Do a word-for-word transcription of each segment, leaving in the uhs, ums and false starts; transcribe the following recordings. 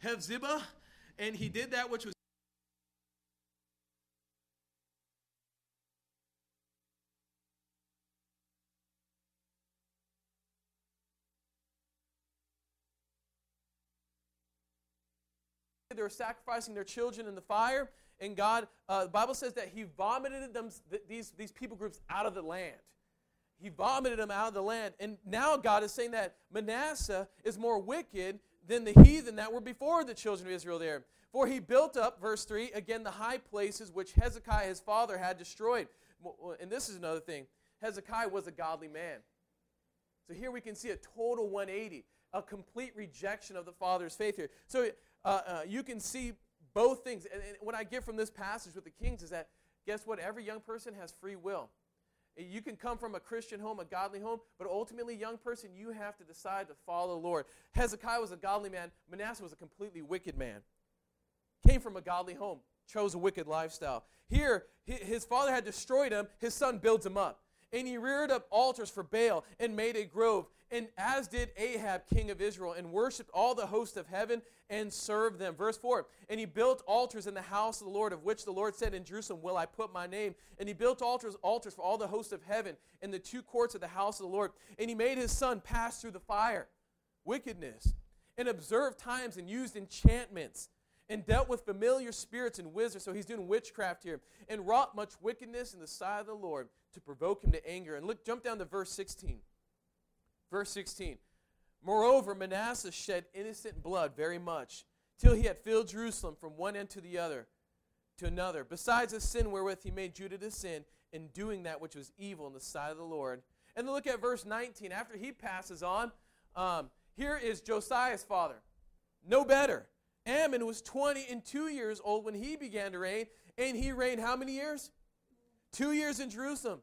Hephzibah, and he did that which was they were sacrificing their children in the fire, and God, uh, the Bible says that he vomited them, th- these, these people groups out of the land. He vomited them out of the land. And now God is saying that Manasseh is more wicked than the heathen that were before the children of Israel there. For he built up, verse three, again the high places which Hezekiah his father had destroyed. And this is another thing. Hezekiah was a godly man. So here we can see a total one eighty, a complete rejection of the father's faith here. So uh, uh, you can see both things. And, and what I get from this passage with the kings is that, guess what? Every young person has free will. You can come from a Christian home, a godly home, but ultimately, young person, you have to decide to follow the Lord. Hezekiah was a godly man. Manasseh was a completely wicked man. Came from a godly home, chose a wicked lifestyle. Here, his father had destroyed him. His son builds him up. And he reared up altars for Baal and made a grove, and as did Ahab, king of Israel, and worshipped all the hosts of heaven and served them. Verse four, and he built altars in the house of the Lord, of which the Lord said, in Jerusalem will I put my name. And he built altars, altars for all the hosts of heaven in the two courts of the house of the Lord. And he made his son pass through the fire, wickedness, and observed times and used enchantments, and dealt with familiar spirits and wizards. So he's doing witchcraft here. And wrought much wickedness in the sight of the Lord to provoke him to anger. And look, jump down to verse sixteen. Verse sixteen. Moreover, Manasseh shed innocent blood very much, till he had filled Jerusalem from one end to the other, to another. Besides the sin wherewith he made Judah to sin, in doing that which was evil in the sight of the Lord. And then look at verse nineteen. After he passes on, um, here is Josiah's father. No better. Ammon was twenty and two years old when he began to reign, and he reigned how many years? Two years in Jerusalem.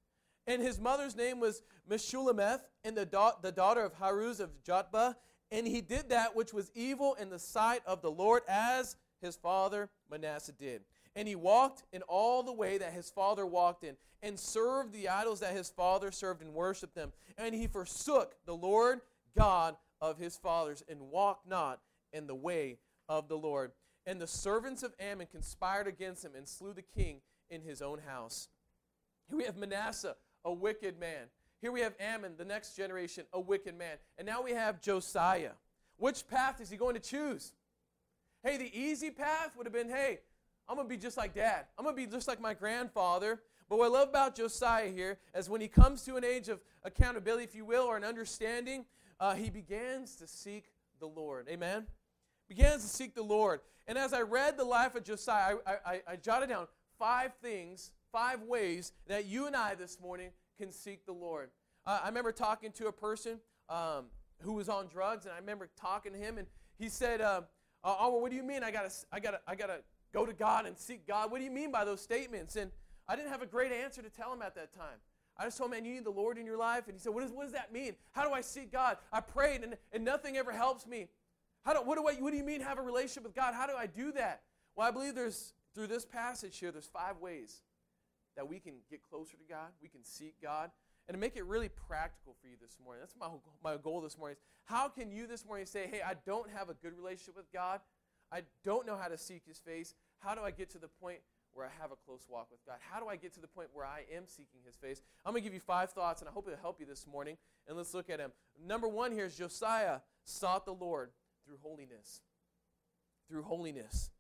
And his mother's name was Meshullemeth, and the, da- the daughter of Haruz of Jotbah. And he did that which was evil in the sight of the Lord, as his father Manasseh did. And he walked in all the way that his father walked in, and served the idols that his father served, and worshipped them. And he forsook the Lord God of his fathers, and walked not in the way of the Lord. And the servants of Ammon conspired against him, and slew the king in his own house. Here we have Manasseh, a wicked man. Here we have Ammon, the next generation, a wicked man. And now we have Josiah. Which path is he going to choose? Hey, the easy path would have been, hey, I'm going to be just like Dad. I'm going to be just like my grandfather. But what I love about Josiah here is when he comes to an age of accountability, if you will, or an understanding, uh, he begins to seek the Lord. Amen? Begins to seek the Lord. And as I read the life of Josiah, I, I, I jotted down five things, five ways that you and I this morning can seek the Lord. Uh, I remember talking to a person um, who was on drugs, and I remember talking to him, and he said, uh, "Oh, what do you mean? I gotta, I gotta, I gotta go to God and seek God? What do you mean by those statements?" And I didn't have a great answer to tell him at that time. I just told him, "Man, you need the Lord in your life." And he said, "What does, what does that mean? How do I seek God? I prayed, and, and nothing ever helps me. How do, what do I, what do you mean have a relationship with God? How do I do that?" Well, I believe there's through this passage here, there's five ways that we can get closer to God, we can seek God, and to make it really practical for you this morning. That's my, my goal this morning. Is how can you this morning say, hey, I don't have a good relationship with God. I don't know how to seek His face. How do I get to the point where I have a close walk with God? How do I get to the point where I am seeking His face? I'm going to give you five thoughts, and I hope it'll help you this morning. And let's look at them. Number one here is Josiah sought the Lord through holiness. Through holiness.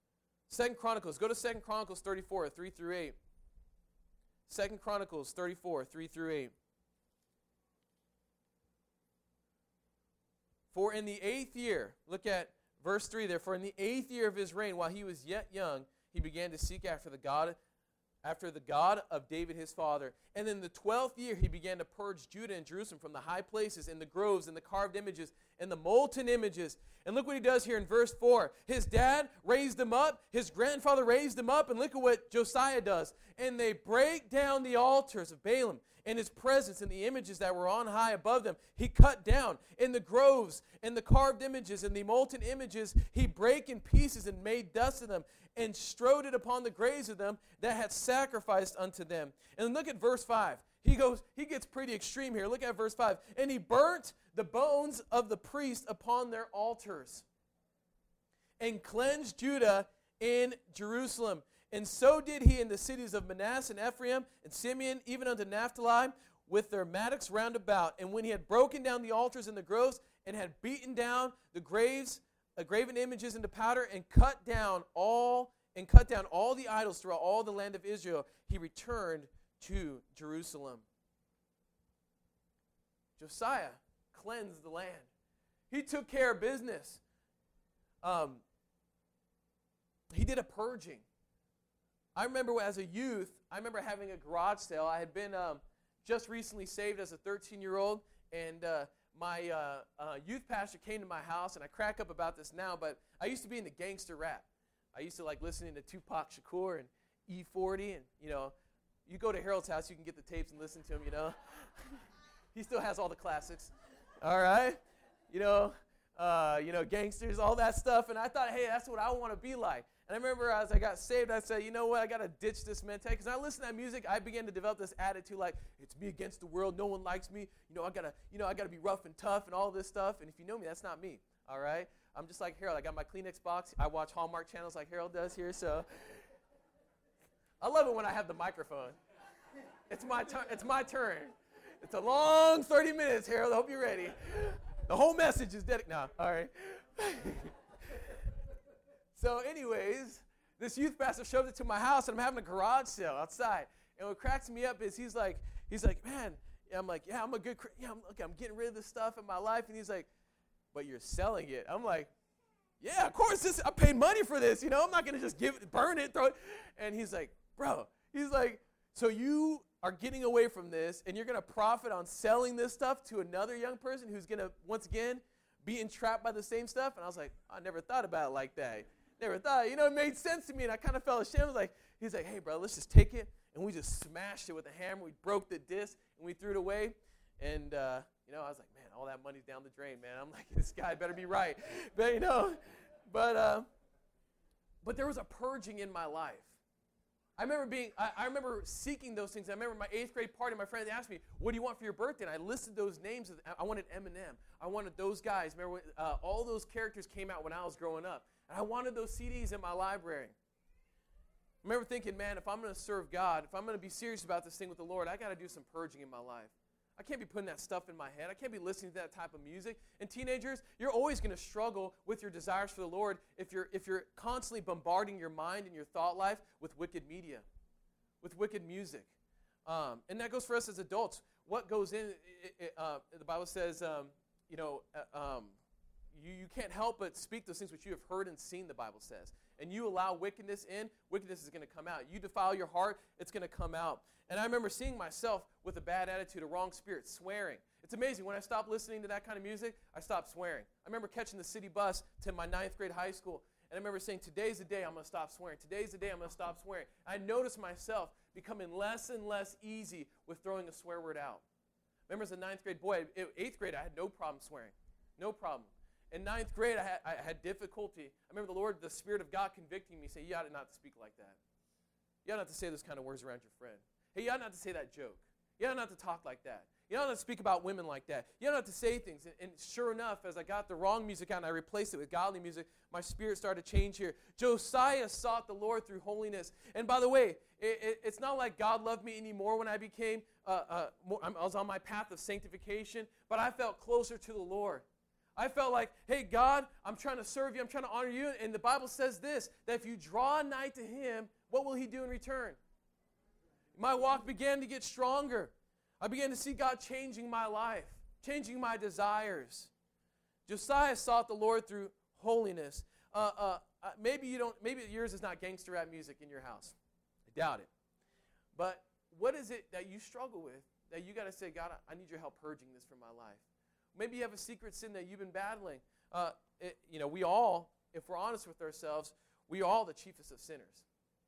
Second Chronicles. Go to Second Chronicles thirty-four, three through eight. Second Chronicles thirty-four, three through eight. For in the eighth year, look at verse three there, for in the eighth year of his reign, while he was yet young, he began to seek after the God, after the God of David his father. And in the twelfth year, he began to purge Judah and Jerusalem from the high places and the groves and the carved images and the molten images. And look what he does here in verse four. His dad raised him up. His grandfather raised him up. And look at what Josiah does. And they break down the altars of Baalim and his presence and the images that were on high above them. He cut down in the groves and the carved images and the molten images. He brake in pieces and made dust of them and strode it upon the graves of them that had sacrificed unto them. And look at verse five. He goes, he gets pretty extreme here. Look at verse five. And he burnt the bones of the priests upon their altars. and cleansed Judah in Jerusalem. And so did he in the cities of Manasseh and Ephraim and Simeon, even unto Naphtali, with their mattocks round about. And when he had broken down the altars and the groves, and had beaten down the graves, uh, graven images into powder, and cut down all and cut down all the idols throughout all the land of Israel, he returned to Jerusalem. Josiah cleansed the land. He took care of business. Um, he did a purging. I remember as a youth, I remember having a garage sale. I had been um, just recently saved as a thirteen-year-old, and uh, my uh, uh, youth pastor came to my house, and I crack up about this now, but I used to be into gangster rap. I used to like listening to Tupac Shakur and E forty, and, you know, you go to Harold's house, you can get the tapes and listen to him, you know. He still has all the classics, all right? You know, uh, you know, gangsters, all that stuff, and I thought, hey, that's what I want to be like. And I remember as I got saved, I said, you know what, I got to ditch this mentality. Because I listened to that music, I began to develop this attitude like, it's me against the world, no one likes me. You know, I got to, you know, I got to be rough and tough and all this stuff. And if you know me, that's not me, all right? I'm just like Harold. I got my Kleenex box. I watch Hallmark channels like Harold does here, so. I love it when I have the microphone. It's my turn. It's my turn. It's a long thirty minutes, Harold. I hope you're ready. The whole message is dedicated. No, all right. So anyways, this youth pastor shoved it to my house, and I'm having a garage sale outside. And what cracks me up is he's like, he's like, man, I'm like, yeah, I'm a good, yeah, I'm, okay, I'm getting rid of this stuff in my life. And he's like, but you're selling it. I'm like, yeah, of course, this, I paid money for this. You know, I'm not going to just give it, burn it, throw it. And he's like, bro, he's like, so you are getting away from this, and you're going to profit on selling this stuff to another young person who's going to, once again, be entrapped by the same stuff? And I was like, I never thought about it like that. Never thought, you know, it made sense to me, and I kind of felt ashamed. I was like, he's like, hey, bro, let's just take it, and we just smashed it with a hammer. We broke the disc, and we threw it away, and, uh, you know, I was like, man, all that money's down the drain, man. I'm like, this guy better be right, but, you know, but, uh, but there was a purging in my life. I remember being, I, I remember seeking those things. I remember my eighth grade party, my friends asked me, what do you want for your birthday? And I listed those names. I wanted Eminem. I wanted those guys. Remember, when, uh, all those characters came out when I was growing up. And I wanted those C Ds in my library. I remember thinking, man, if I'm going to serve God, if I'm going to be serious about this thing with the Lord, I got to do some purging in my life. I can't be putting that stuff in my head. I can't be listening to that type of music. And teenagers, you're always going to struggle with your desires for the Lord if you're if you're constantly bombarding your mind and your thought life with wicked media, with wicked music. Um, and that goes for us as adults. What goes in, it, it, uh, the Bible says, um, you know, uh, um, you, you can't help but speak those things which you have heard and seen, the Bible says. And you allow wickedness in, wickedness is going to come out. You defile your heart, it's going to come out. And I remember seeing myself with a bad attitude, a wrong spirit, swearing. It's amazing. When I stopped listening to that kind of music, I stopped swearing. I remember catching the city bus to my ninth grade high school, and I remember saying, today's the day I'm going to stop swearing. Today's the day I'm going to stop swearing. I noticed myself becoming less and less easy with throwing a swear word out. I remember as a ninth grade boy, eighth grade, I had no problem swearing. No problem. In ninth grade, I had, I had difficulty. I remember the Lord, the Spirit of God convicting me, saying, you ought not to speak like that. You ought not to say those kind of words around your friend. Hey, you ought not to say that joke. You ought not to talk like that. You ought not to speak about women like that. You ought not to say things. And, and sure enough, as I got the wrong music out and I replaced it with godly music, my spirit started to change here. Josiah sought the Lord through holiness. And by the way, it, it, it's not like God loved me anymore when I became, uh, uh, more, I was on my path of sanctification, but I felt closer to the Lord. I felt like, hey, God, I'm trying to serve you. I'm trying to honor you. And the Bible says this, that if you draw nigh to him, what will he do in return? My walk began to get stronger. I began to see God changing my life, changing my desires. Josiah sought the Lord through holiness. Uh, uh, uh, maybe you don't. Maybe yours is not gangster rap music in your house. I doubt it. But what is it that you struggle with that you got to say, God, I need your help purging this from my life? Maybe you have a secret sin that you've been battling. Uh, it, you know, we all, if we're honest with ourselves, we are all the chiefest of sinners.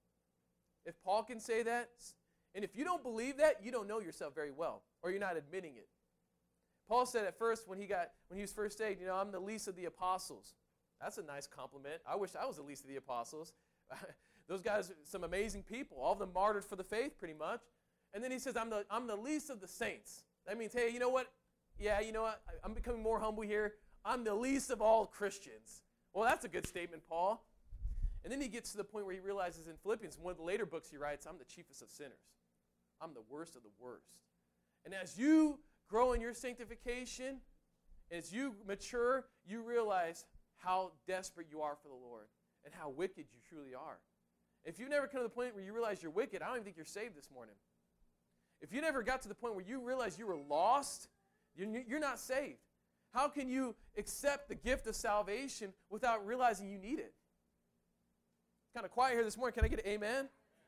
If Paul can say that, and if you don't believe that, you don't know yourself very well, or you're not admitting it. Paul said at first when he got when he was first saved, you know, I'm the least of the apostles. That's a nice compliment. I wish I was the least of the apostles. Those guys are some amazing people. All of them martyred for the faith, pretty much. And then he says, I'm the I'm the least of the saints. That means, hey, you know what? Yeah, you know what? I'm becoming more humble here. I'm the least of all Christians. Well, that's a good statement, Paul. And then he gets to the point where he realizes in Philippians, one of the later books he writes, I'm the chiefest of sinners. I'm the worst of the worst. And as you grow in your sanctification, as you mature, you realize how desperate you are for the Lord and how wicked you truly are. If you never come to the point where you realize you're wicked, I don't even think you're saved this morning. If you never got to the point where you realize you were lost, you're not saved. How can you accept the gift of salvation without realizing you need it? Kind of quiet here this morning. Can I get an amen?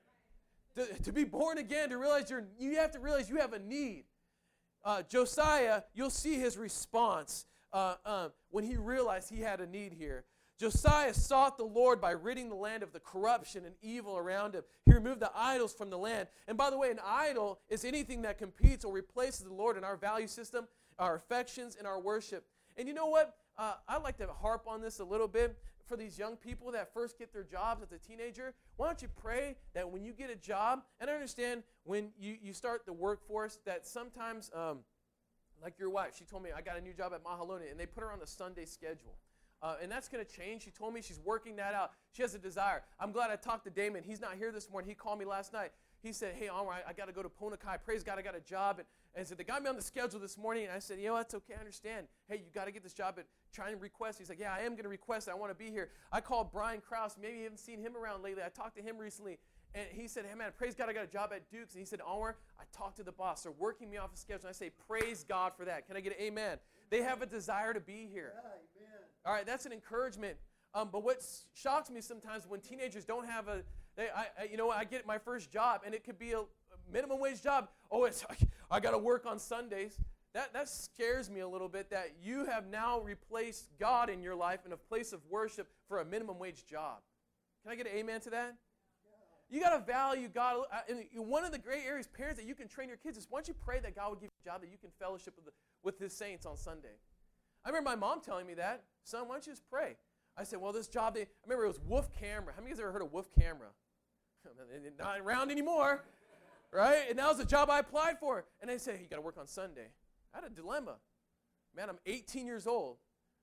To, to be born again, to realize you're, you have to realize you have a need. Uh, Josiah, you'll see his response uh, um, when he realized he had a need here. Josiah sought the Lord by ridding the land of the corruption and evil around him. He removed the idols from the land. And by the way, an idol is anything that competes or replaces the Lord in our value system, our affections, and our worship. And you know what? Uh, I'd like to harp on this a little bit. For these young people that first get their jobs as a teenager, why don't you pray that when you get a job, and I understand when you, you start the workforce that sometimes, um, like your wife, she told me, I got a new job at Mahaloni, and they put her on the Sunday schedule. Uh, and that's going to change. She told me she's working that out. She has a desire. I'm glad I talked to Damon. He's not here this morning. He called me last night. He said, hey, Omar, I, I got to go to Ponakai. Praise God, I got a job. And, and so they got me on the schedule this morning. And I said, you know, that's okay. I understand. Hey, you got to get this job at try and request. He's like, yeah, I am going to request. I want to be here. I called Brian Krause. Maybe you haven't seen him around lately. I talked to him recently. And he said, hey, man, praise God, I got a job at Duke's. And he said, Omar, I talked to the boss. They're working me off the schedule. And I say, praise God for that. Can I get an amen? They have a desire to be here. Yeah, amen. All right, that's an encouragement. Um, but what shocks me sometimes when teenagers don't have a, they, I, I, you know, I get my first job, and it could be a, a minimum wage job. Oh, it's I got to work on Sundays. That that scares me a little bit. That you have now replaced God in your life in a place of worship for a minimum wage job. Can I get an amen to that? You got to value God. And one of the great areas, parents, that you can train your kids is, why don't you pray that God will give you a job that you can fellowship with, the, with His saints on Sunday? I remember my mom telling me that. Son, why don't you just pray? I said, well, this job, they, I remember it was Wolf Camera. How many of you guys ever heard of Wolf Camera? They're not around anymore, right? And that was the job I applied for. And they said, hey, you got to work on Sunday. I had a dilemma. Man, I'm eighteen years old.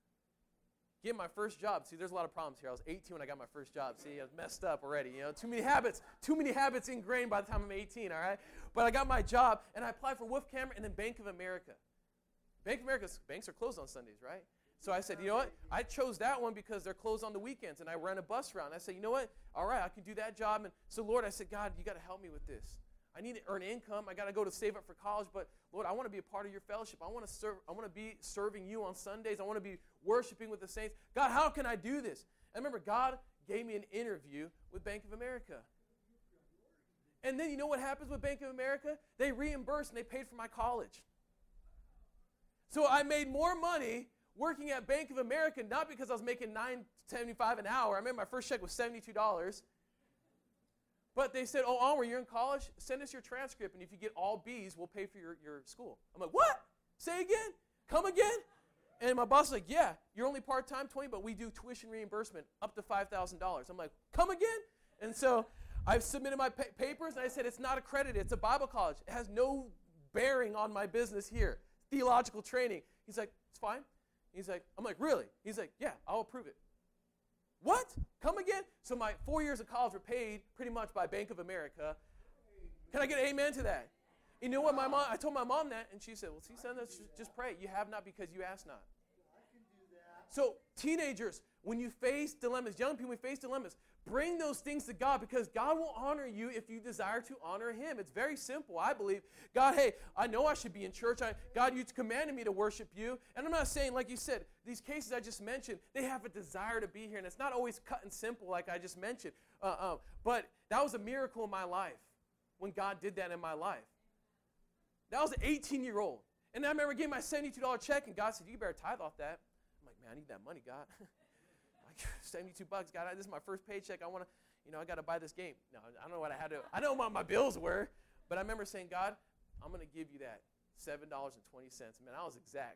Get my first job. See, there's a lot of problems here. I was eighteen when I got my first job. See, I was messed up already. You know, too many habits, too many habits ingrained by the time I'm eighteen, all right? But I got my job, and I applied for Wolf Camera and then Bank of America. Bank of America's banks are closed on Sundays, right? So I said, you know what? I chose that one because they're closed on the weekends, and I ran a bus route. And I said, you know what? All right, I can do that job. And so, Lord, I said, God, you got to help me with this. I need to earn income. I got to go to save up for college. But, Lord, I want to be a part of your fellowship. I want to serve. I want to be serving you on Sundays. I want to be worshiping with the saints. God, how can I do this? And remember, God gave me an interview with Bank of America. And then you know what happens with Bank of America? They reimbursed and they paid for my college. So I made more money working at Bank of America, not because I was making nine seventy-five an hour. I remember my first check was seventy-two dollars. But they said, oh, Omar, you're in college? Send us your transcript, and if you get all B's, we'll pay for your, your school. I'm like, what? Say again? Come again? And my boss was like, yeah, you're only part-time, twenty, but we do tuition reimbursement up to five thousand dollars. I'm like, come again? And so I submitted my pa- papers, and I said, it's not accredited. It's a Bible college. It has no bearing on my business here. Theological training. He's like, it's fine. He's like, I'm like, really? He's like, yeah, I'll approve it. What? Come again? So my four years of college were paid pretty much by Bank of America. Can I get an amen to that? You know what, my mom? I told my mom that, and she said, well, see, son, that's just, just pray. You have not because you ask not. So teenagers, when you face dilemmas, young people, when you face dilemmas, bring those things to God because God will honor you if you desire to honor Him. It's very simple, I believe. God, hey, I know I should be in church. I, God, you commanded me to worship you. And I'm not saying, like you said, these cases I just mentioned, they have a desire to be here. And it's not always cut and simple like I just mentioned. Uh, uh, but that was a miracle in my life when God did that in my life. That was an eighteen-year-old. And I remember getting my seventy-two dollars check, and God said, you better tithe off that. I'm like, man, I need that money, God. seventy-two bucks, God, this is my first paycheck. I want to, you know, I got to buy this game. No, I don't know what I had to, I know what my bills were, but I remember saying, God, I'm going to give you that seven dollars and twenty cents. Man, I was exact.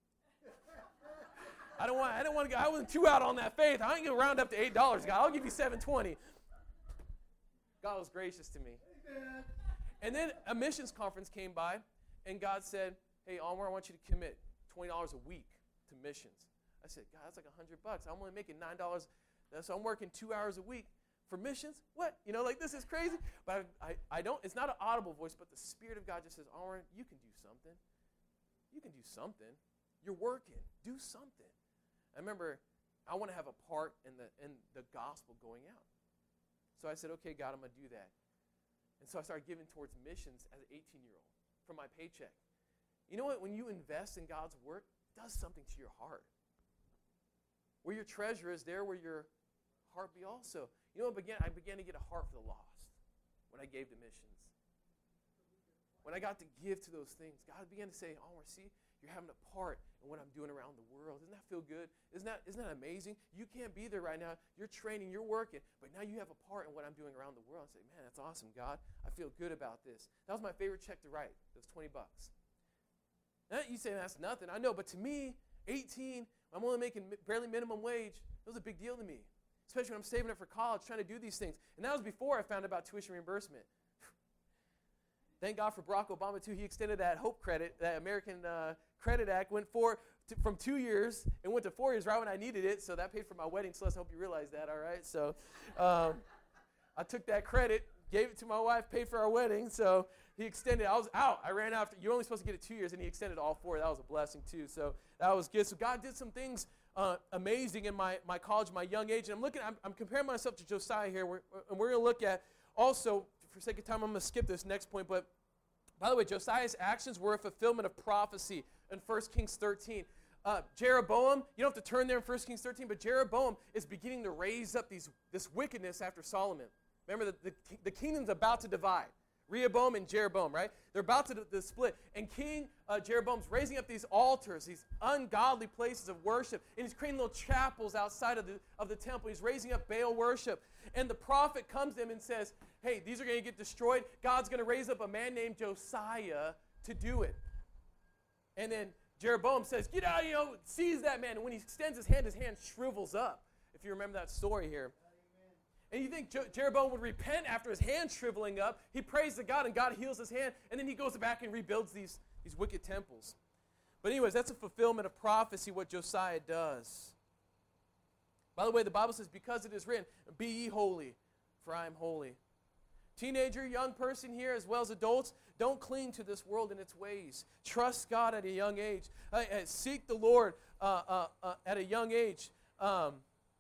I don't want, I didn't want to go, I wasn't too out on that faith. I ain't going to round up to eight dollars, God. I'll give you seven twenty. God was gracious to me. Amen. And then a missions conference came by, and God said, hey, Omar, I want you to commit twenty dollars a week to missions. I said, God, that's like a hundred bucks. I'm only making nine dollars, so I'm working two hours a week for missions. What? You know, like this is crazy. But I, I, I don't. It's not an audible voice, but the Spirit of God just says, Oren, you can do something. You can do something. You're working. Do something. I remember I want to have a part in the in the gospel going out. So I said, okay, God, I'm going to do that. And so I started giving towards missions as an eighteen-year-old from my paycheck. You know what? When you invest in God's work, it does something to your heart. Where your treasure is, there where your heart be also. You know what? Began, I began to get a heart for the lost when I gave to missions. When I got to give to those things, God began to say, oh, see, you're having a part in what I'm doing around the world. Doesn't that feel good? Isn't that, isn't that amazing? You can't be there right now. You're training, you're working, but now you have a part in what I'm doing around the world. I say, man, that's awesome, God. I feel good about this. That was my favorite check to write. It was twenty bucks. Now, you say that's nothing. I know, but to me, eighteen, I'm only making barely minimum wage. It was a big deal to me, especially when I'm saving up for college, trying to do these things. And that was before I found out about tuition reimbursement. Thank God for Barack Obama, too. He extended that HOPE credit, that American uh, Credit Act, went for, to, from two years and went to four years right when I needed it. So that paid for my wedding. Celeste, I hope you realize that, all right? So um, I took that credit, gave it to my wife, paid for our wedding. So he extended. I was out. I ran after. You're only supposed to get it two years, and he extended all four. That was a blessing, too. So that was good. So God did some things uh, amazing in my, my college, my young age. And I'm looking, I'm, I'm comparing myself to Josiah here. We're, and we're going to look at also, for sake of time, I'm going to skip this next point. But by the way, Josiah's actions were a fulfillment of prophecy in First Kings thirteen. Uh, Jeroboam, you don't have to turn there in First Kings thirteen, but Jeroboam is beginning to raise up these, this wickedness after Solomon. Remember, the, the, the kingdom's about to divide. Rehoboam and Jeroboam, right? They're about to, to split. And King uh, Jeroboam's raising up these altars, these ungodly places of worship. And he's creating little chapels outside of the, of the temple. He's raising up Baal worship. And the prophet comes to him and says, hey, these are going to get destroyed. God's going to raise up a man named Josiah to do it. And then Jeroboam says, get out, you know, seize that man. And when he extends his hand, his hand shrivels up. If you remember that story here. And you think Je- Jeroboam would repent after his hand shriveling up. He prays to God, and God heals his hand. And then he goes back and rebuilds these, these wicked temples. But anyways, that's a fulfillment of prophecy, what Josiah does. By the way, the Bible says, because it is written, be ye holy, for I am holy. Teenager, young person here, as well as adults, don't cling to this world and its ways. Trust God at a young age. Uh, uh, seek the Lord uh, uh, uh, at a young age. Um,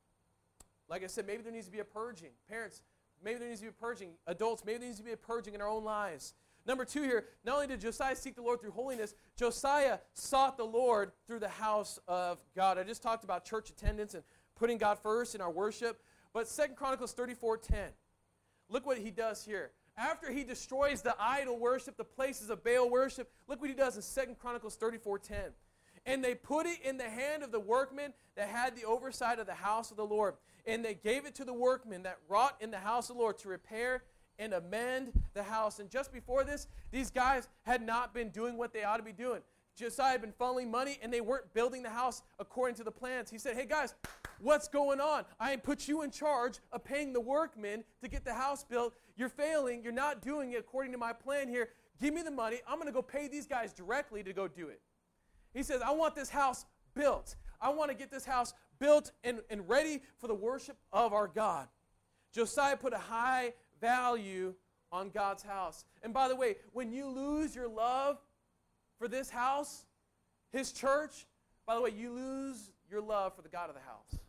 Like I said, maybe there needs to be a purging. Parents, maybe there needs to be a purging. Adults, maybe there needs to be a purging in our own lives. Number two here, not only did Josiah seek the Lord through holiness, Josiah sought the Lord through the house of God. I just talked about church attendance and putting God first in our worship. But Second Chronicles thirty-four ten, look what he does here. After he destroys the idol worship, the places of Baal worship, look what he does in Second Chronicles thirty-four ten. And they put it in the hand of the workmen that had the oversight of the house of the Lord. And they gave it to the workmen that wrought in the house of the Lord to repair and amend the house. And just before this, these guys had not been doing what they ought to be doing. Josiah had been funneling money, and they weren't building the house according to the plans. He said, hey, guys, what's going on? I put you in charge of paying the workmen to get the house built. You're failing. You're not doing it according to my plan here. Give me the money. I'm going to go pay these guys directly to go do it. He says, I want this house built. I want to get this house built and, and ready for the worship of our God. Josiah put a high value on God's house. And by the way, when you lose your love for this house, his church, by the way, you lose your love for the God of the house.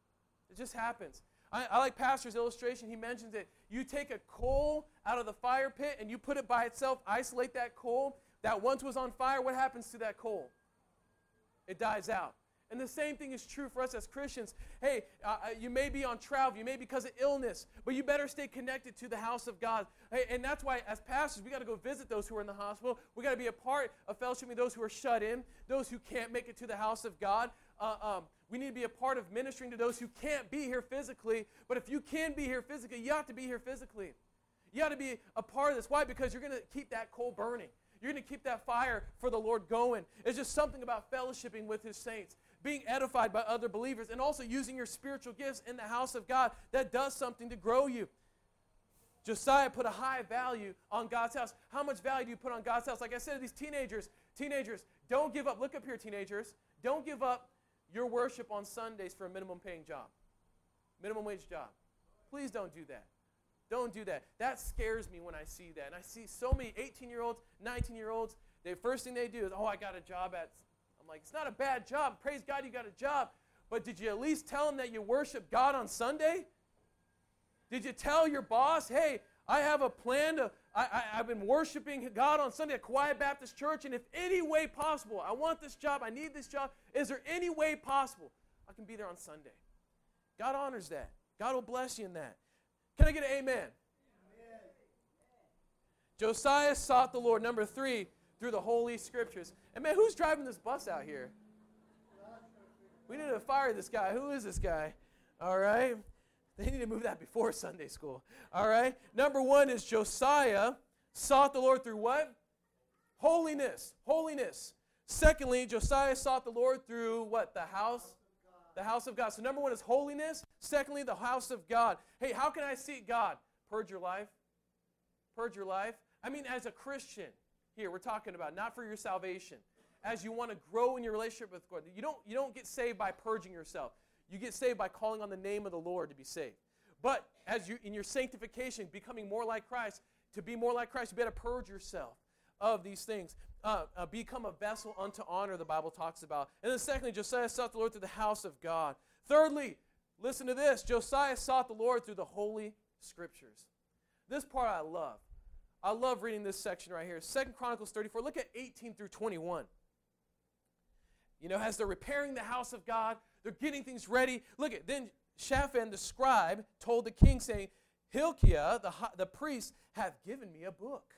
It just happens. I, I like Pastor's illustration. He mentions it. You take a coal out of the fire pit and you put it by itself, isolate that coal that once was on fire. What happens to that coal? It dies out. And the same thing is true for us as Christians. Hey, uh, you may be on travel, you may be because of illness, but you better stay connected to the house of God. Hey, and that's why as pastors, we got to go visit those who are in the hospital. We got to be a part of fellowship with those who are shut in, those who can't make it to the house of God. Uh, um, we need to be a part of ministering to those who can't be here physically. But if you can be here physically, you have to be here physically. You have to be a part of this. Why? Because you're going to keep that coal burning. You're going to keep that fire for the Lord going. It's just something about fellowshipping with his saints, being edified by other believers, and also using your spiritual gifts in the house of God. That does something to grow you. Josiah put a high value on God's house. How much value do you put on God's house? Like I said to these teenagers, teenagers, don't give up. Look up here, teenagers. Don't give up your worship on Sundays for a minimum paying job, minimum wage job. Please don't do that. Don't do that. That scares me when I see that. And I see so many eighteen-year-olds, nineteen-year-olds, the first thing they do is, oh, I got a job at, I'm like, it's not a bad job. Praise God you got a job. But did you at least tell them that you worship God on Sunday? Did you tell your boss, hey, I have a plan to, I, I, I've been worshiping God on Sunday at Kauai Baptist Church, and if any way possible, I want this job, I need this job. Is there any way possible I can be there on Sunday? God honors that. God will bless you in that. Can I get an amen? Amen? Josiah sought the Lord, number three, through the Holy Scriptures. And man, who's driving this bus out here? We need to fire this guy. Who is this guy? All right. They need to move that before Sunday school. All right. Number one is Josiah sought the Lord through what? Holiness. Holiness. Secondly, Josiah sought the Lord through what? The house? The house of God. So number one is holiness. Secondly, the house of God. Hey, how can I seek God? Purge your life. Purge your life. I mean, as a Christian, here we're talking about, not for your salvation. As you want to grow in your relationship with God. You don't, you don't get saved by purging yourself. You get saved by calling on the name of the Lord to be saved. But as you, in your sanctification, becoming more like Christ, to be more like Christ, you better purge yourself of these things. Uh, uh, become a vessel unto honor, the Bible talks about. And then secondly, Josiah sought the Lord through the house of God. Thirdly, listen to this. Josiah sought the Lord through the Holy Scriptures. This part I love. I love reading this section right here. Second Chronicles thirty-four. Look at eighteen through twenty-one. You know, as they're repairing the house of God, they're getting things ready. Look at, then Shaphan the scribe told the king, saying, Hilkiah, the, the priest, hath given me a book.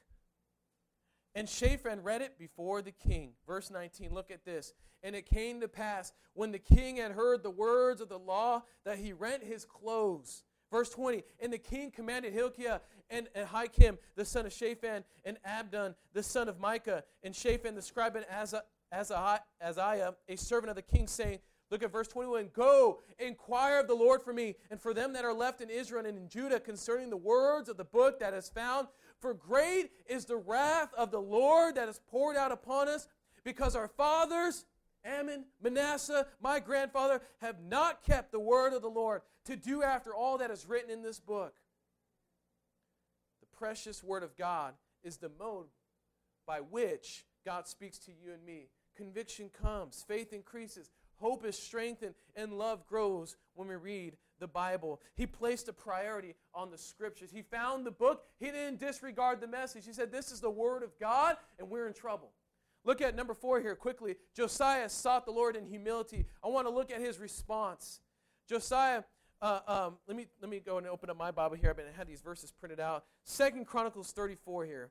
And Shaphan read it before the king. Verse nineteen, look at this. And it came to pass, when the king had heard the words of the law, that he rent his clothes. Verse twenty, and the king commanded Hilkiah and Ahikam, the son of Shaphan, and Abdon, the son of Micah, and Shaphan the scribe, and Azariah, Azariah, a servant of the king, saying, look at verse twenty-one, go, inquire of the Lord for me, and for them that are left in Israel and in Judah, concerning the words of the book that is found. For great is the wrath of the Lord that is poured out upon us, because our fathers, Ammon, Manasseh, my grandfather, have not kept the word of the Lord, to do after all that is written in this book. The precious word of God is the mode by which God speaks to you and me. Conviction comes, faith increases, hope is strengthened, and love grows when we read the Bible. He placed a priority on the Scriptures. He found the book. He didn't disregard the message. He said, this is the Word of God, and we're in trouble. Look at number four here quickly. Josiah sought the Lord in humility. I want to look at his response. Josiah, uh, um, let me let me go and open up my Bible here. I've been I had these verses printed out. Second Chronicles thirty-four here.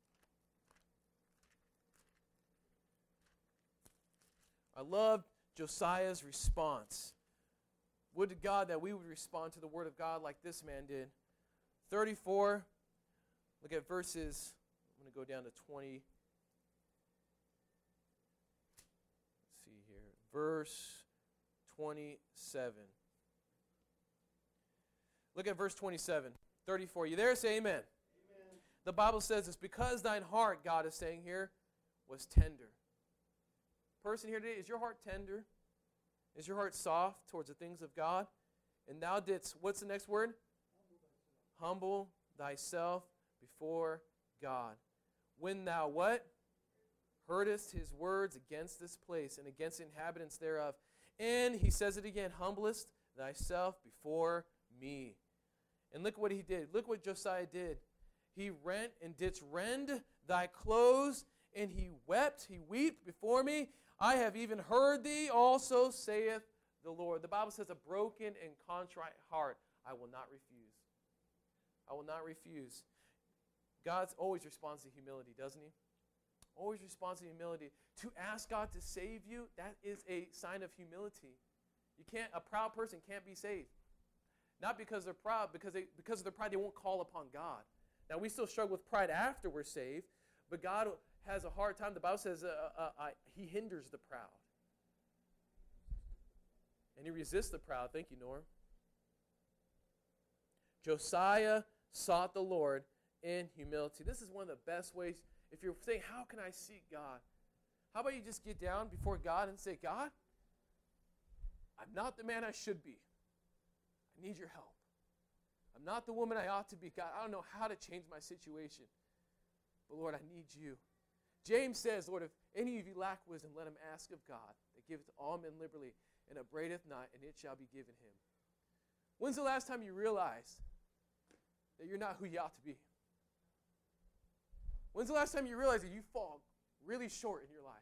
I love Josiah's response. Would to God that we would respond to the word of God like this man did. thirty-four, look at verses, I'm going to go down to twenty. Let's see here. Verse twenty-seven. Look at verse twenty-seven. thirty-four. You there? Say amen. Amen. The Bible says it's because thine heart, God is saying here, was tender. Person here today, is your heart tender? Is your heart soft towards the things of God? And thou didst, what's the next word? Humble thyself before God. When thou what? Heardest his words against this place and against the inhabitants thereof. And he says it again, humblest thyself before me. And look what he did. Look what Josiah did. He rent and didst rend thy clothes, and he wept, he wept before me. I have even heard thee also, saith the Lord. The Bible says, a broken and contrite heart I will not refuse. I will not refuse. God always responds to humility, doesn't he? Always responds to humility. To ask God to save you, that is a sign of humility. You can't. A proud person can't be saved. Not because they're proud, because they because of their pride, they won't call upon God. Now, we still struggle with pride after we're saved, but God has a hard time. The Bible says uh, uh, uh, he hinders the proud. And he resists the proud. Thank you, Norm. Josiah sought the Lord in humility. This is one of the best ways. If you're saying, how can I seek God? How about you just get down before God and say, God, I'm not the man I should be. I need your help. I'm not the woman I ought to be. God, I don't know how to change my situation. But Lord, I need you. James says, Lord, if any of you lack wisdom, let him ask of God, that giveth to all men liberally, and upbraideth not, and it shall be given him. When's the last time you realized that you're not who you ought to be? When's the last time you realized that you fall really short in your life?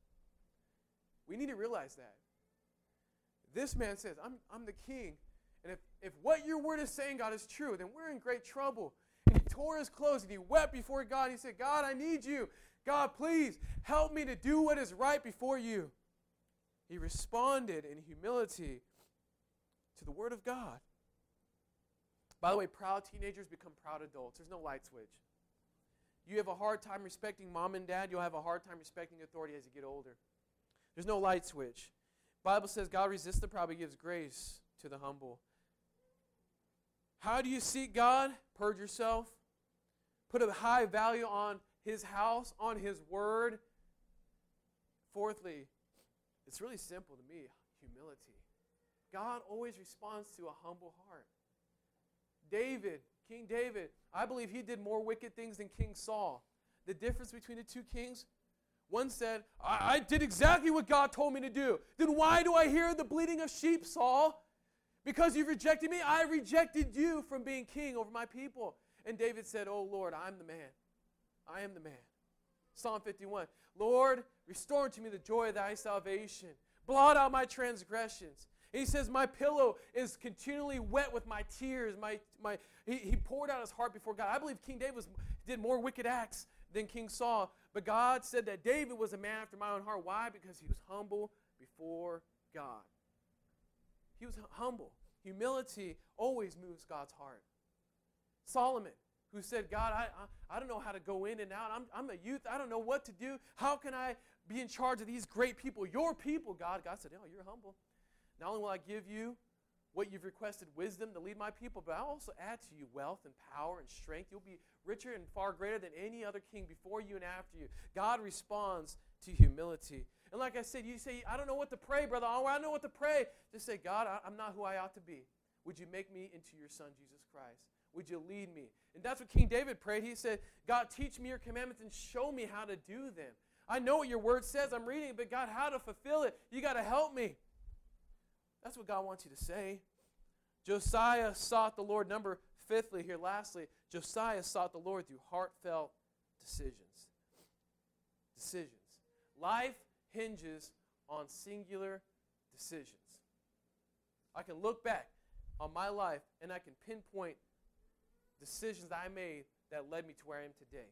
We need to realize that. This man says, I'm, I'm the king, and if, if what your word is saying, God, is true, then we're in great trouble. And he tore his clothes, and he wept before God, and he said, God, I need you. God, please help me to do what is right before you. He responded in humility to the word of God. By the way, proud teenagers become proud adults. There's no light switch. You have a hard time respecting mom and dad, you'll have a hard time respecting authority as you get older. There's no light switch. The Bible says God resists the proud, but gives grace to the humble. How do you seek God? Purge yourself. Put a high value on his house, on his word. Fourthly, it's really simple to me, humility. God always responds to a humble heart. David, King David, I believe he did more wicked things than King Saul. The difference between the two kings, one said, I, I did exactly what God told me to do. Then why do I hear the bleating of sheep, Saul? Because you've rejected me, I rejected you from being king over my people. And David said, oh Lord, I'm the man. I am the man. Psalm fifty-one, Lord, restore unto me the joy of thy salvation. Blot out my transgressions. And he says, my pillow is continually wet with my tears. My, my, he, he poured out his heart before God. I believe King David was, did more wicked acts than King Saul. But God said that David was a man after my own heart. Why? Because he was humble before God. He was humble. Humility always moves God's heart. Solomon, who said, God, I, I, I don't know how to go in and out. I'm, I'm a youth. I don't know what to do. How can I be in charge of these great people? Your people, God. God said, oh, you're humble. Not only will I give you what you've requested, wisdom to lead my people, but I'll also add to you wealth and power and strength. You'll be richer and far greater than any other king before you and after you. God responds to humility. And like I said, you say, I don't know what to pray, brother. I don't know what to pray. Just say, God, I, I'm not who I ought to be. Would you make me into your son, Jesus Christ? Would you lead me? And that's what King David prayed. He said, God, teach me your commandments and show me how to do them. I know what your word says. I'm reading it, but God, how to fulfill it? You got to help me. That's what God wants you to say. Josiah sought the Lord. Number fifthly here, lastly, Josiah sought the Lord through heartfelt decisions. Decisions. Life hinges on singular decisions. I can look back on my life and I can pinpoint decisions I made that led me to where I am today.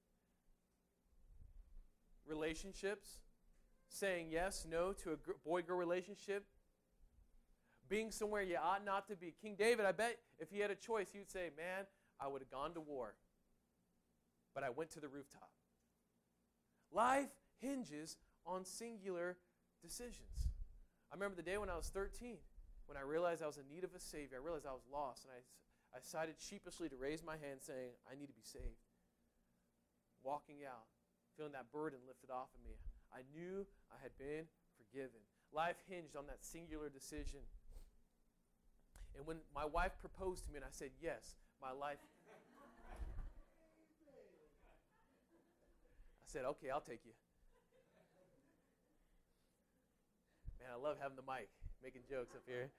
Relationships, saying yes, no to a boy-girl relationship, being somewhere you ought not to be. King David, I bet if he had a choice, he would say, man, I would have gone to war, but I went to the rooftop. Life hinges on singular decisions. I remember the day when I was thirteen, when I realized I was in need of a Savior. I realized I was lost, and I, I decided sheepishly to raise my hand saying, I need to be saved. Walking out, feeling that burden lifted off of me. I knew I had been forgiven. Life hinged on that singular decision. And when my wife proposed to me and I said yes, my life... I said, okay, I'll take you. Man, I love having the mic, making jokes up here.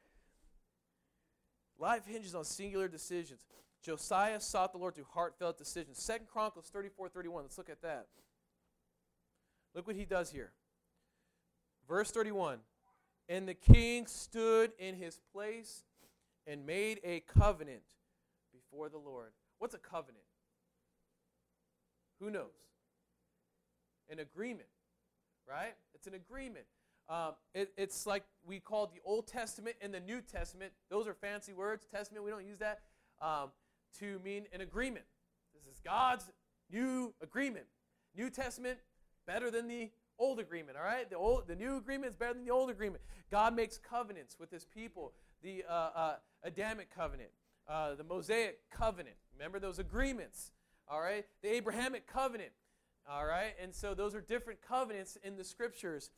Life hinges on singular decisions. Josiah sought the Lord through heartfelt decisions. Second Chronicles thirty-four thirty-one. Let's look at that. Look what he does here. Verse thirty-one. And the king stood in his place and made a covenant before the Lord. What's a covenant? Who knows? An agreement, right? It's an agreement. Um, it, it's like we call the Old Testament and the New Testament. Those are fancy words. Testament, we don't use that um, to mean an agreement. This is God's new agreement. New Testament, better than the Old agreement, all right? The old, the new agreement is better than the old agreement. God makes covenants with his people. The uh, uh, Adamic covenant, uh, the Mosaic covenant. Remember those agreements, all right? The Abrahamic covenant, all right? And so those are different covenants in the Scriptures.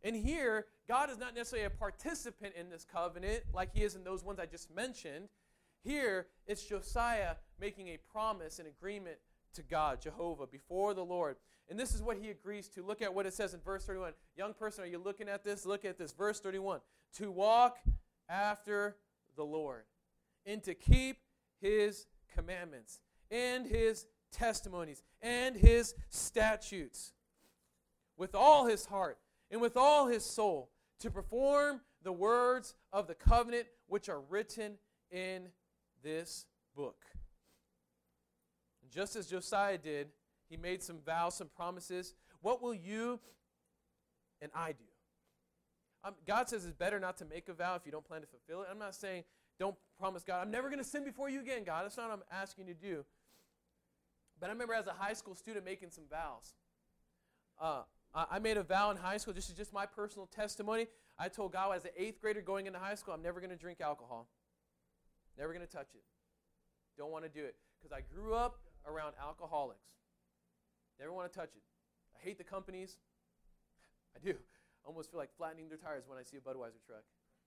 And here, God is not necessarily a participant in this covenant like he is in those ones I just mentioned. Here, it's Josiah making a promise, an agreement to God, Jehovah, before the Lord. And this is what he agrees to. Look at what it says in verse thirty-one. Young person, are you looking at this? Look at this. Verse thirty-one. To walk after the Lord and to keep his commandments and his testimonies and his statutes with all his heart and with all his soul, to perform the words of the covenant which are written in this book. Just as Josiah did, he made some vows, some promises. What will you and I do? Um, God says it's better not to make a vow if you don't plan to fulfill it. I'm not saying don't promise God, I'm never going to sin before you again, God. That's not what I'm asking you to do. But I remember as a high school student making some vows. Uh, I made a vow in high school. This is just my personal testimony. I told God as an eighth grader going into high school, I'm never going to drink alcohol. Never going to touch it. Don't want to do it. Because I grew up around alcoholics. Never want to touch it. I hate the companies. I do. I almost feel like flattening their tires when I see a Budweiser truck.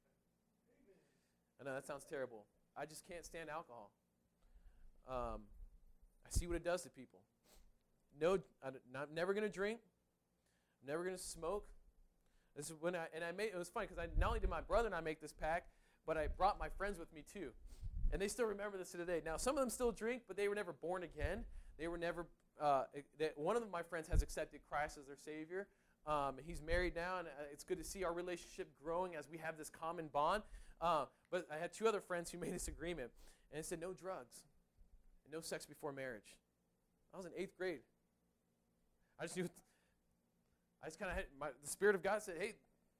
I know that sounds terrible. I just can't stand alcohol. Um, I see what it does to people. No, I'm not, never going to drink. Never going to smoke. This is when I and I made it was funny because I not only did my brother and I make this pact, but I brought my friends with me too, and they still remember this to today. Now some of them still drink, but they were never born again. They were never. Uh, they, one of them, my friends has accepted Christ as their Savior. Um, he's married now, and it's good to see our relationship growing as we have this common bond. Uh, but I had two other friends who made this agreement, and it said no drugs, and no sex before marriage. I was in eighth grade. I just knew. I just kind of had, my, the Spirit of God said, hey,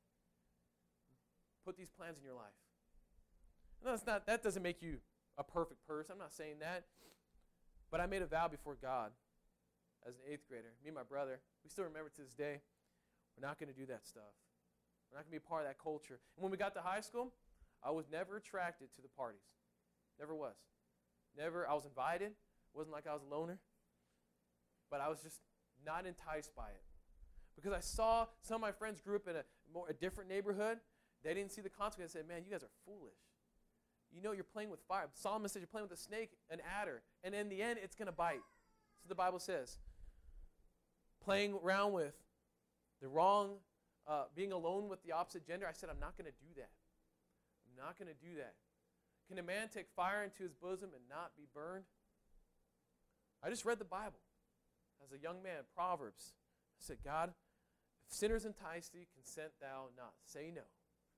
put these plans in your life. No, it's not, that doesn't make you a perfect person. I'm not saying that. But I made a vow before God as an eighth grader. Me and my brother, we still remember to this day, we're not going to do that stuff. We're not going to be a part of that culture. And when we got to high school, I was never attracted to the parties. Never was. Never, I was invited. It wasn't like I was a loner. But I was just not enticed by it. Because I saw some of my friends grew up in a more a different neighborhood. They didn't see the consequence. They said, man, you guys are foolish. You know you're playing with fire. Solomon said you're playing with a snake, an adder. And in the end, it's going to bite. So the Bible says. Playing around with the wrong, uh, being alone with the opposite gender. I said, I'm not going to do that. I'm not going to do that. Can a man take fire into his bosom and not be burned? I just read the Bible as a young man, Proverbs. I said, God, if sinners entice thee, consent thou not. Say no.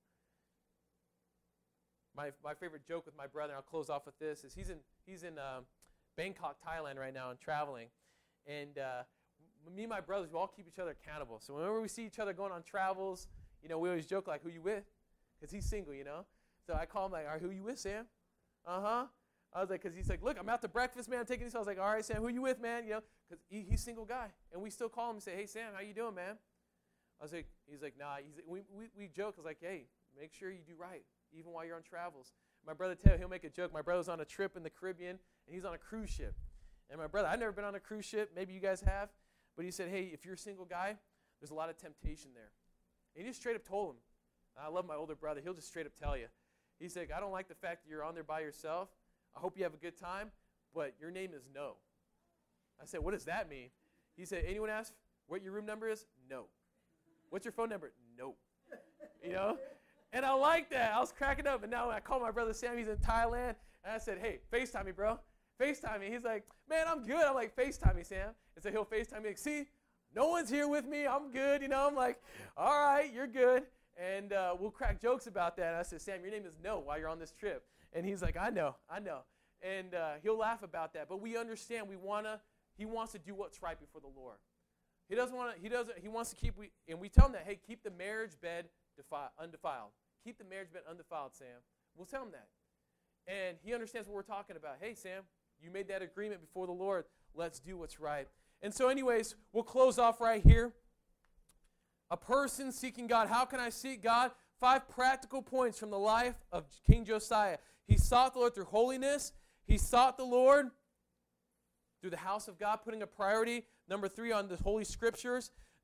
My my favorite joke with my brother, and I'll close off with this, is he's in he's in um, Bangkok, Thailand right now and traveling. And uh, me and my brothers, we all keep each other accountable. So whenever we see each other going on travels, you know, we always joke like, who you with? Because he's single, you know. So I call him like, all right, who you with, Sam? Uh-huh. I was like, because he's like, look, I'm out to breakfast, man. I'm taking this. I was like, all right, Sam, who you with, man? You know, because he, he's a single guy. And we still call him and say, hey, Sam, how you doing, man? I was like, he's like, nah. He's like, we, we, we joke. I was like, hey, make sure you do right, even while you're on travels. My brother, Taylor, he'll make a joke. My brother's on a trip in the Caribbean, and he's on a cruise ship. And my brother, I've never been on a cruise ship. Maybe you guys have. But he said, hey, if you're a single guy, there's a lot of temptation there. And he just straight up told him. I love my older brother. He'll just straight up tell you. He's like, I don't like the fact that you're on there by yourself. I hope you have a good time, but your name is no. I said, what does that mean? He said, anyone ask what your room number is? No. What's your phone number? No. You know? And I like that. I was cracking up. And now when I call my brother Sam, he's in Thailand. And I said, hey, FaceTime me, bro. FaceTime me. He's like, man, I'm good. I'm like, FaceTime me, Sam. And so he'll FaceTime me. Like, see, no one's here with me. I'm good. You know, I'm like, all right, you're good. And uh, we'll crack jokes about that. And I said, Sam, your name is No while you're on this trip. And he's like, I know, I know. And uh, he'll laugh about that. But we understand. We wanna. He wants to do what's right before the Lord. He doesn't want to. He doesn't. He wants to keep. We and we tell him that. Hey, keep the marriage bed defi- undefiled. Keep the marriage bed undefiled, Sam. We'll tell him that. And he understands what we're talking about. Hey, Sam, you made that agreement before the Lord. Let's do what's right. And so, anyways, we'll close off right here. A person seeking God. How can I seek God? Five practical points from the life of King Josiah. He sought the Lord through holiness. He sought the Lord through the house of God, putting a priority, number three, on the Holy Scriptures.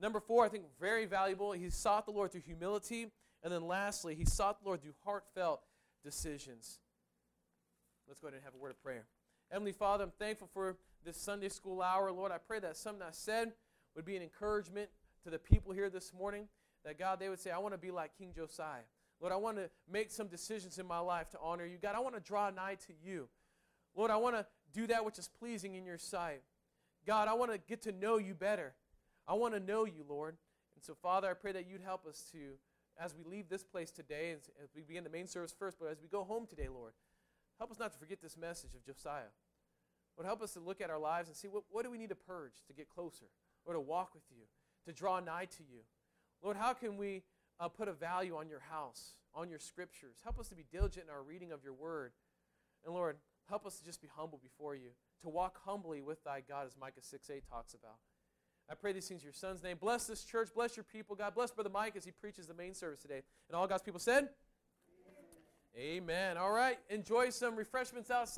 Number four, I think very valuable, he sought the Lord through humility. And then lastly, he sought the Lord through heartfelt decisions. Let's go ahead and have a word of prayer. Heavenly Father, I'm thankful for this Sunday school hour. Lord, I pray that something I said would be an encouragement to the people here this morning, that, God, they would say, I want to be like King Josiah. Lord, I want to make some decisions in my life to honor you. God, I want to draw nigh to you. Lord, I want to do that which is pleasing in your sight. God, I want to get to know you better. I want to know you, Lord. And so, Father, I pray that you'd help us to, as we leave this place today, as, as we begin the main service first, but as we go home today, Lord, help us not to forget this message of Josiah. Lord, help us to look at our lives and see what, what do we need to purge to get closer, or to walk with you, to draw nigh to you. Lord, how can we uh, put a value on your house, on your scriptures? Help us to be diligent in our reading of your word. And Lord, help us to just be humble before you, to walk humbly with thy God, as Micah six eight talks about. I pray these things in your son's name. Bless this church. Bless your people, God. Bless Brother Mike as he preaches the main service today. And all God's people said? Amen. Amen. All right. Enjoy some refreshments outside.